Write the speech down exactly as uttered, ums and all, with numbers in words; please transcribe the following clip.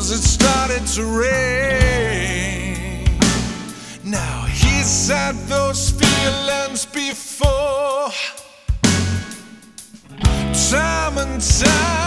'cause it started to rain. Now he's had those feelings before, time and time